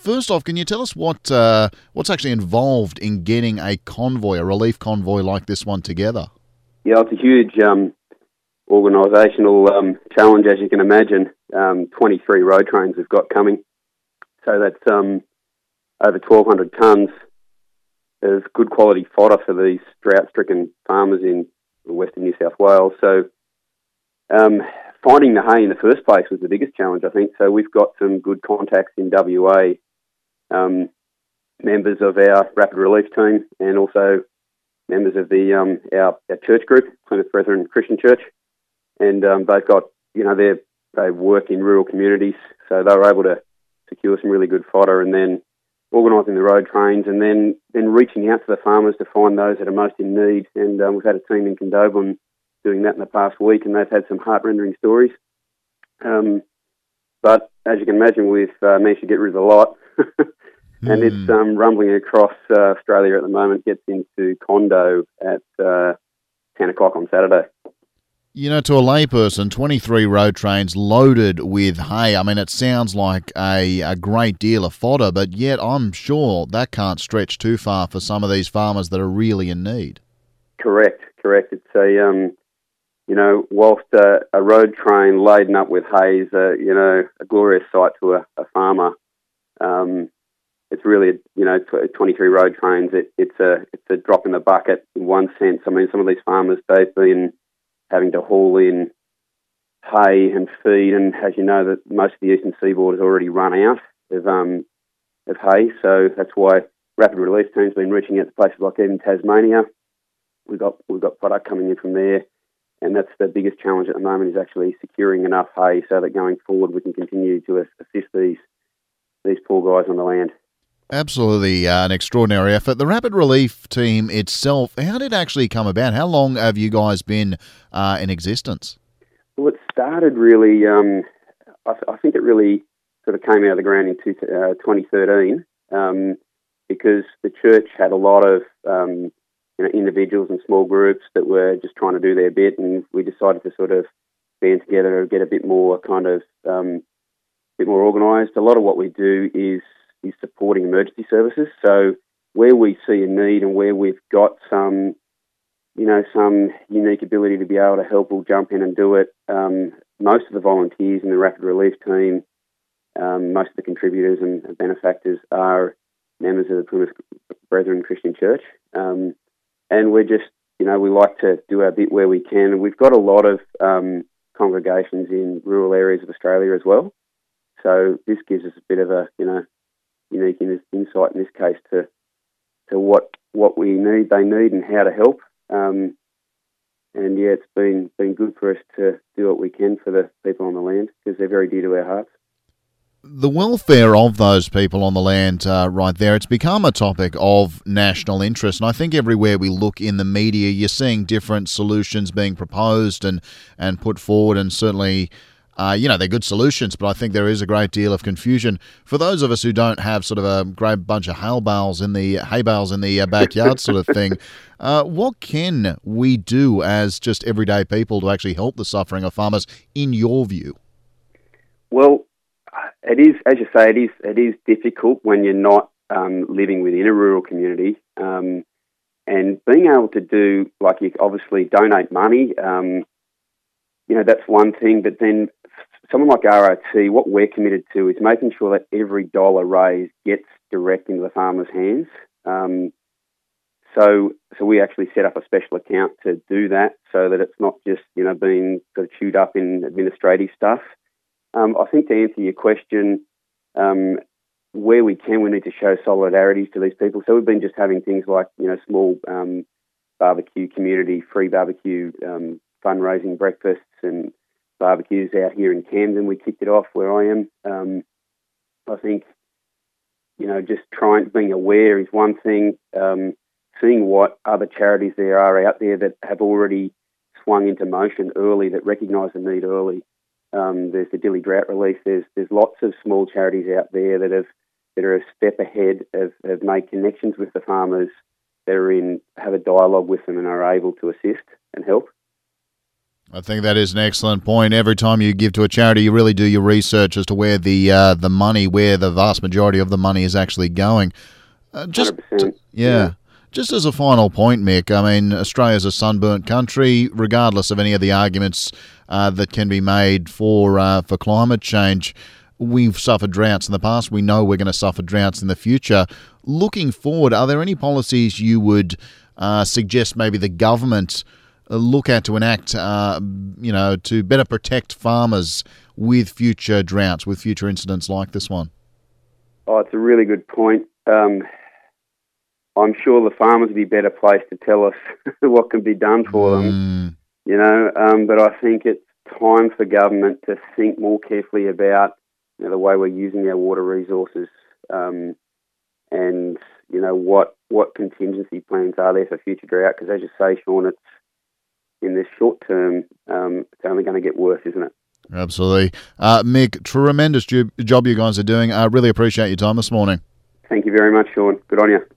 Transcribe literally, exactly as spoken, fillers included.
first off, can you tell us what uh, what's actually involved in getting a convoy, a relief convoy like this one together? Yeah, it's a huge um, organisational um, challenge, as you can imagine. Um, twenty-three road trains we've got coming. So that's um, over twelve hundred tonnes of good quality fodder for these drought-stricken farmers in western New South Wales. So um, finding the hay in the first place was the biggest challenge, I think. So we've got some good contacts in W A, um, members of our rapid relief team, and also members of the um, our, our church group, Plymouth Brethren Christian Church, and um, they've got you know they they work in rural communities, so they were able to secure some really good fodder, and then organising the road trains, and then then reaching out to the farmers to find those that are most in need. And um, we've had a team in Condobolin doing that in the past week, and they've had some heart-rendering stories. Um, but as you can imagine, we've uh, managed to get rid of a lot. And mm. it's um, rumbling across uh, Australia at the moment, gets into Condo at uh, ten o'clock on Saturday. You know, to a layperson, twenty-three road trains loaded with hay, I mean, it sounds like a, a great deal of fodder, but yet I'm sure that can't stretch too far for some of these farmers that are really in need. Correct, correct. It's a, um, you know, whilst uh, a road train laden up with hay is, uh, you know, a glorious sight to a, a farmer, um, it's really, you know, twenty-three road trains, it, it's a it's a drop in the bucket in one sense. I mean, some of these farmers, they've been having to haul in hay and feed, and as you know, that most of the eastern seaboard has already run out of um, of hay, so that's why rapid relief teams have been reaching out to places like even Tasmania. We've got we've got product coming in from there, and that's the biggest challenge at the moment, is actually securing enough hay so that going forward we can continue to assist these these poor guys on the land. Absolutely uh, an extraordinary effort. The Rapid Relief Team itself, how did it actually come about? How long have you guys been uh, in existence? Well, it started really, um, I, th- I think it really sort of came out of the ground in two, uh, twenty thirteen um, because the church had a lot of um, you know, individuals and small groups that were just trying to do their bit, and we decided to sort of band together and get a bit more kind of, um, bit more organised. A lot of what we do is is supporting emergency services. So where we see a need and where we've got some, you know, some unique ability to be able to help, we'll jump in and do it. Um, most of the volunteers in the Rapid Relief Team, um, most of the contributors and benefactors are members of the Plymouth Brethren Christian Church. Um, and we're just, you know, we like to do our bit where we can. And we've got a lot of um, congregations in rural areas of Australia as well. So this gives us a bit of a, you know, unique insight in this case to to what what we need, they need, and how to help. Um, and yeah, it's been been good for us to do what we can for the people on the land, because they're very dear to our hearts. The welfare of those people on the land uh, right there, it's become a topic of national interest. And I think everywhere we look in the media, you're seeing different solutions being proposed and, and put forward, and certainly Uh, you know, they're good solutions, but I think there is a great deal of confusion. For those of us who don't have sort of a great bunch of hay bales in the hay bales in the uh, backyard sort of thing, uh, what can we do as just everyday people to actually help the suffering of farmers, in your view? Well, it is, as you say, it is it is difficult when you're not um, living within a rural community, um, and being able to do, like, you obviously donate money. Um, You know, that's one thing, but then someone like R O T, what we're committed to is making sure that every dollar raised gets direct into the farmer's hands. Um, so so we actually set up a special account to do that, so that it's not just, you know, being sort of chewed up in administrative stuff. Um, I think to answer your question, um, where we can, we need to show solidarity to these people. So we've been just having things like, you know, small um, barbecue community, free barbecue um fundraising breakfasts and barbecues out here in Camden. We kicked it off where I am. Um, I think, you know, just trying, being aware is one thing. Um, seeing what other charities there are out there that have already swung into motion early, that recognise the need early. Um, there's the Dili Drought Relief. There's there's lots of small charities out there that have that are a step ahead, have, have made connections with the farmers, that are in, have a dialogue with them and are able to assist and help. I think that is an excellent point. Every time you give to a charity, you really do your research as to where the uh, the money, where the vast majority of the money is actually going. Uh, just one hundred percent. yeah. Yeah. Just as a final point, Mick, I mean, Australia's a sunburnt country, regardless of any of the arguments uh, that can be made for uh, for climate change. We've suffered droughts in the past. We know we're going to suffer droughts in the future. Looking forward, are there any policies you would uh, suggest maybe the government look at to enact, uh, you know, to better protect farmers with future droughts, with future incidents like this one? Oh, it's a really good point. Um, I'm sure the farmers would be better placed to tell us what can be done for them, Mm, you know, um, but I think it's time for government to think more carefully about, you know, the way we're using our water resources, um, and, you know, what, what contingency plans are there for future drought, because as you say, Sean, it's, in this short term, um, it's only going to get worse, isn't it? absolutely. Uh, Mick, tremendous job you guys are doing. I really appreciate your time this morning. Thank you very much, Sean. Good on you.